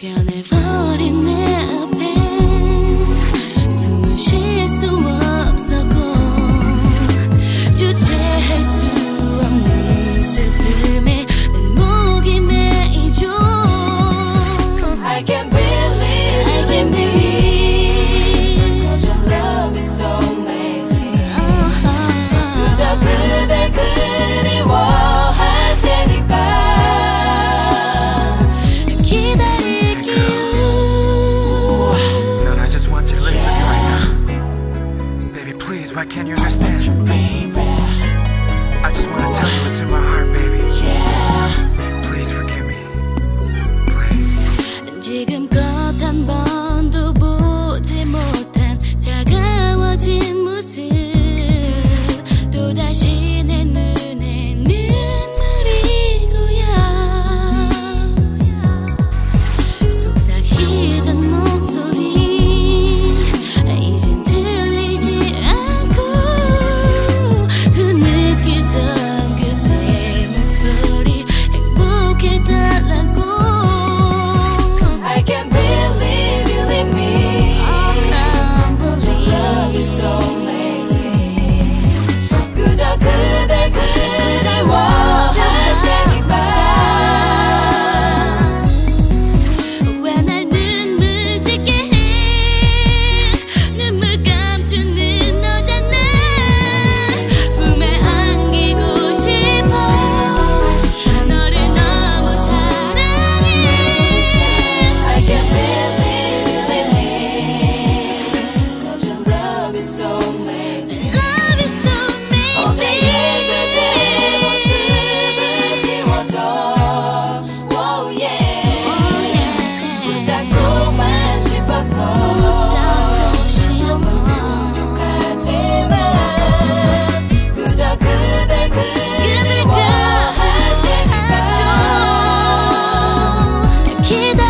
변해버린 내 앞에 숨을 쉴 수 없었고 주체할 수 없는 슬픔에 내 목이 메이죠. I can't believe cause your love is so amazing. 그저 그댈 그리워할 테니까 why can't you understand? I just wanna tell you what's in my heart, baby. Please forgive me. Please. 지금껏 한 번도 보지 못한 차가워진 모습 또다시 내 눈에 눈물이 고여 속삭이던 목소리 이젠 들리지 않고 느끼던 그때 목소리 행복해달라고. I can't believe you leave me cause your love is so amazing. 그저 그댈 그리워할 테니까 왜 날 눈물 짓게 해. 눈물 감추는 너잖아. 품에 안기고 싶어. 너를 너무 사랑해. I can't believe you leave me cause your love is so amazing. Love is so amazing. 어제의 그대 모습을 지워줘. Oh yeah. 붙잡고만 싶었어. 너무 부족하지만 그저 그댈 그리워할 테니까 기다려.